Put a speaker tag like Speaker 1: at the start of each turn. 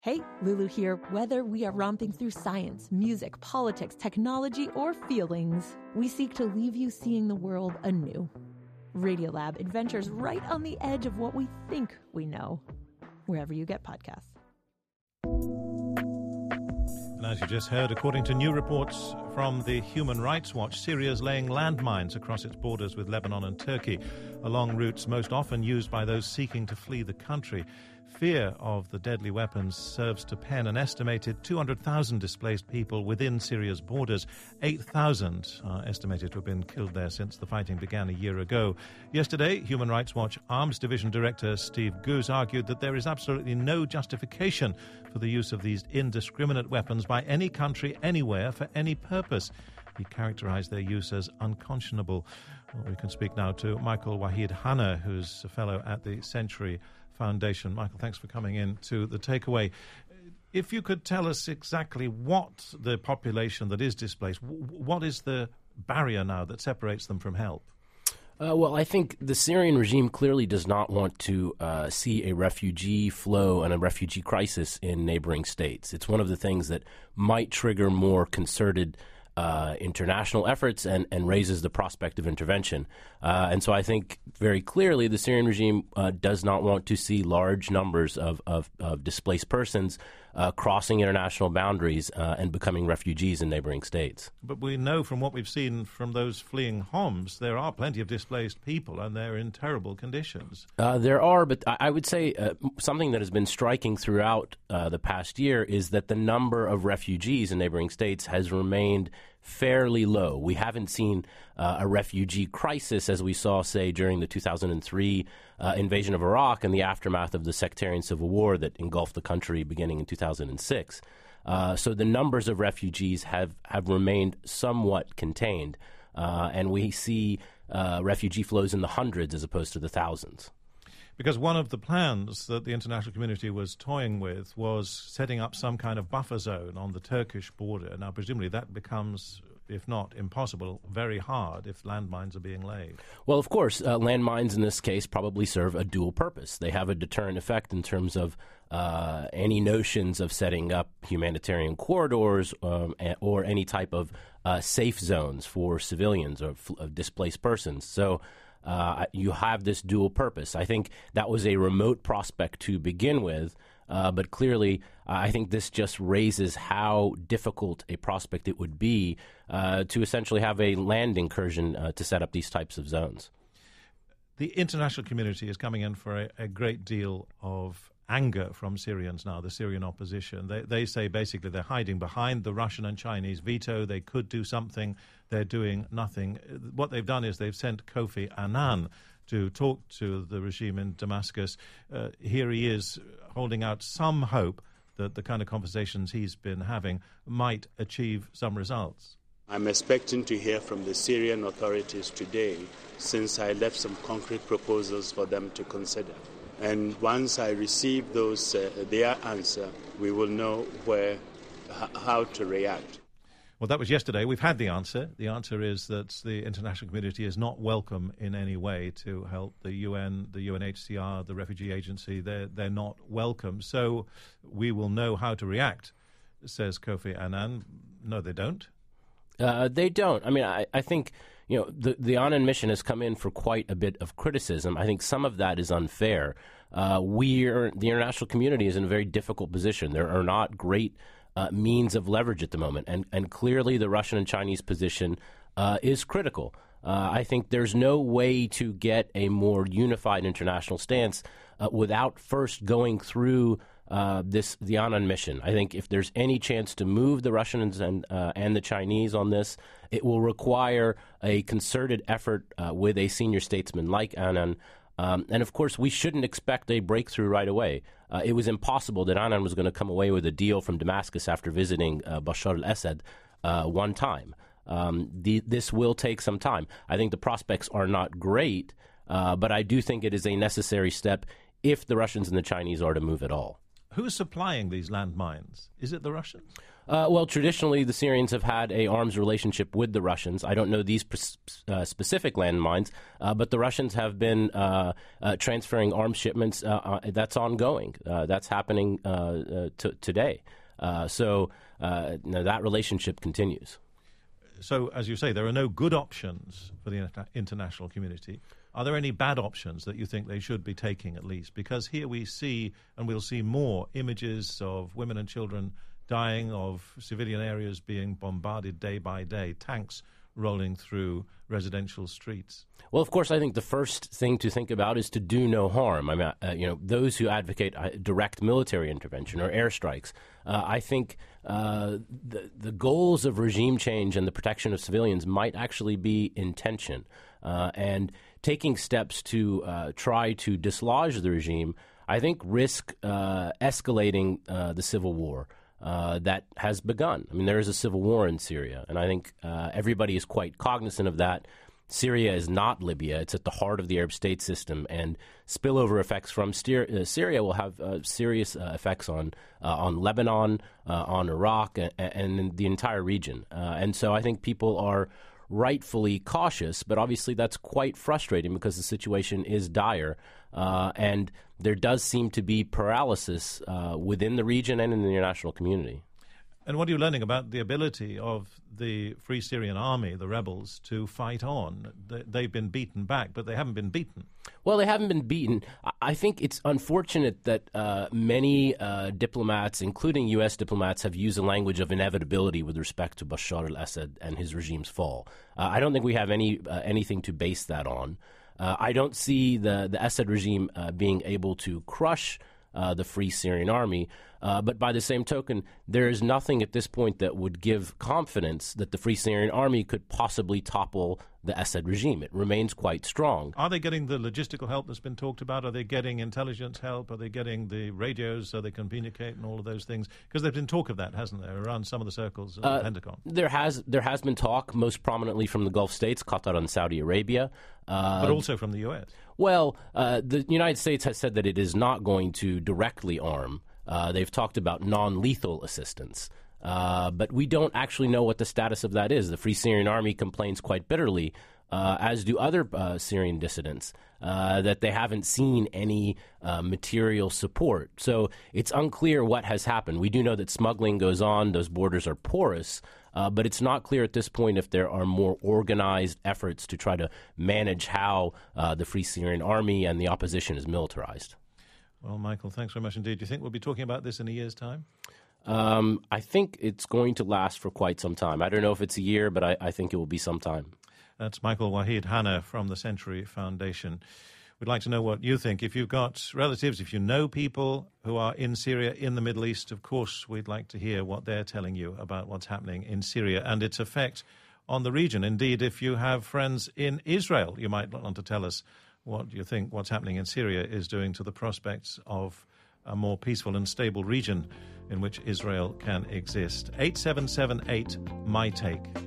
Speaker 1: Hey, Lulu here. Whether we are romping through science, music, politics, technology, or feelings, we seek to leave you seeing the world anew. Radiolab adventures right on the edge of what we think we know, wherever you get podcasts.
Speaker 2: And as you just heard, according to new reports from the Human Rights Watch, Syria is laying landmines across its borders with Lebanon and Turkey, along routes most often used by those seeking to flee the country. Fear of the deadly weapons serves to pen an estimated 200,000 displaced people within Syria's borders. 8,000 are estimated to have been killed there since the fighting began a year ago. Yesterday, Human Rights Watch Arms Division Director Steve Goose argued that there is absolutely no justification for the use of these indiscriminate weapons by any country, anywhere, for any purpose. He characterized their use as unconscionable. Well, we can speak now to Michael Wahid Hanna, who's a fellow at the Century Foundation. Michael, thanks for coming in to The Takeaway. If you could tell us exactly what the population that is displaced, what is the barrier now that separates them from help?
Speaker 3: Well, I think the Syrian regime clearly does not want to see a refugee flow and a refugee crisis in neighboring states. It's one of the things that might trigger more concerted international efforts and raises the prospect of intervention. And so I think very clearly the Syrian regime does not want to see large numbers of displaced persons crossing international boundaries and becoming refugees in neighboring states.
Speaker 2: But we know from what we've seen from those fleeing Homs, there are plenty of displaced people and they're in terrible conditions.
Speaker 3: There are, but I would say something that has been striking throughout the past year is that the number of refugees in neighboring states has remained fairly low. We haven't seen a refugee crisis as we saw, say, during the 2003 invasion of Iraq and the aftermath of the sectarian civil war that engulfed the country beginning in 2006. So the numbers of refugees have remained somewhat contained, and we see refugee flows in the hundreds as opposed to the thousands.
Speaker 2: Because one of the plans that the international community was toying with was setting up some kind of buffer zone on the Turkish border. Now, presumably that becomes, if not impossible, very hard if landmines are being laid.
Speaker 3: Well, of course, landmines in this case probably serve a dual purpose. They have a deterrent effect in terms of any notions of setting up humanitarian corridors or any type of safe zones for civilians or displaced persons. So you have this dual purpose. I think that was a remote prospect to begin with, but clearly I think this just raises how difficult a prospect it would be to essentially have a land incursion to set up these types of zones.
Speaker 2: The international community is coming in for a great deal of anger from Syrians now, the Syrian opposition. They say basically they're hiding behind the Russian and Chinese veto. They could do something. They're doing nothing. What they've done is they've sent Kofi Annan to talk to the regime in Damascus. Here he is holding out some hope that the kind of conversations he's been having might achieve some results.
Speaker 4: I'm expecting to hear from the Syrian authorities today, since I left some concrete proposals for them to consider. And once I receive those, their answer, we will know how to react.
Speaker 2: Well, that was yesterday. We've had the answer. The answer is that the international community is not welcome in any way to help the UN, the UNHCR, the Refugee Agency. They're not welcome. So we will know how to react, says Kofi Annan. No, they don't.
Speaker 3: They don't. I mean, I think, the Annan mission has come in for quite a bit of criticism. I think some of that is unfair. The international community is in a very difficult position. There are not great means of leverage at the moment. And clearly the Russian and Chinese position is critical. I think there's no way to get a more unified international stance without first going through the Annan mission. I think if there's any chance to move the Russians and the Chinese on this, it will require a concerted effort with a senior statesman like Annan. And of course, we shouldn't expect a breakthrough right away. It was impossible that Annan was going to come away with a deal from Damascus after visiting Bashar al-Assad one time. This will take some time. I think the prospects are not great, but I do think it is a necessary step if the Russians and the Chinese are to move at all.
Speaker 2: Who's supplying these landmines? Is it the Russians?
Speaker 3: Well, traditionally, the Syrians have had a arms relationship with the Russians. I don't know these specific landmines, but the Russians have been transferring arms shipments. That's ongoing. That's happening today. So that relationship continues.
Speaker 2: So, as you say, there are no good options for the international community. Are there any bad options that you think they should be taking, at least? Because here we see, and we'll see more, images of women and children dying, of civilian areas being bombarded day by day, tanks rolling through residential streets.
Speaker 3: Well, of course, I think the first thing to think about is to do no harm. I mean, those who advocate direct military intervention or airstrikes, I think the goals of regime change and the protection of civilians might actually be in tension. And taking steps to try to dislodge the regime, I think, risk escalating the civil war that has begun. I mean, there is a civil war in Syria, and I think everybody is quite cognizant of that. Syria is not Libya. It's at the heart of the Arab state system, and spillover effects from Syria will have serious effects on Lebanon, on Iraq, and the entire region. And so I think people are rightfully cautious, but obviously that's quite frustrating because the situation is dire, and there does seem to be paralysis within the region and in the international community.
Speaker 2: And what are you learning about the ability of the Free Syrian Army, the rebels, to fight on? They've been beaten back, but they haven't been beaten.
Speaker 3: Well, they haven't been beaten. I think it's unfortunate that many diplomats, including U.S. diplomats, have used the language of inevitability with respect to Bashar al-Assad and his regime's fall. I don't think we have anything to base that on. I don't see the Assad regime being able to crush the Free Syrian Army. But by the same token, there is nothing at this point that would give confidence that the Free Syrian Army could possibly topple the Assad regime. It remains quite strong.
Speaker 2: Are they getting the logistical help that's been talked about? Are they getting intelligence help? Are they getting the radios so they can communicate and all of those things? Because there's been talk of that, hasn't there, around some of the circles of the Pentagon?
Speaker 3: There has been talk, most prominently from the Gulf states, Qatar and Saudi Arabia.
Speaker 2: But also from the U.S.
Speaker 3: Well, the United States has said that it is not going to directly arm. They've talked about non-lethal assistance. But we don't actually know what the status of that is. The Free Syrian Army complains quite bitterly, as do other Syrian dissidents, that they haven't seen any material support. So it's unclear what has happened. We do know that smuggling goes on. Those borders are porous. But it's not clear at this point if there are more organized efforts to try to manage how the Free Syrian Army and the opposition is militarized.
Speaker 2: Well, Michael, thanks very much indeed. Do you think we'll be talking about this in a year's time?
Speaker 3: I think it's going to last for quite some time. I don't know if it's a year, but I think it will be some time. That's
Speaker 2: Michael Waheed Hanna from the Century Foundation. We'd like to know what you think. If you've got relatives, if you know people who are in Syria, in the Middle East, of course, we'd like to hear what they're telling you about what's happening in Syria and its effect on the region. Indeed, if you have friends in Israel, you might want to tell us what you think what's happening in Syria is doing to the prospects of a more peaceful and stable region in which Israel can exist. 877-8 My Take.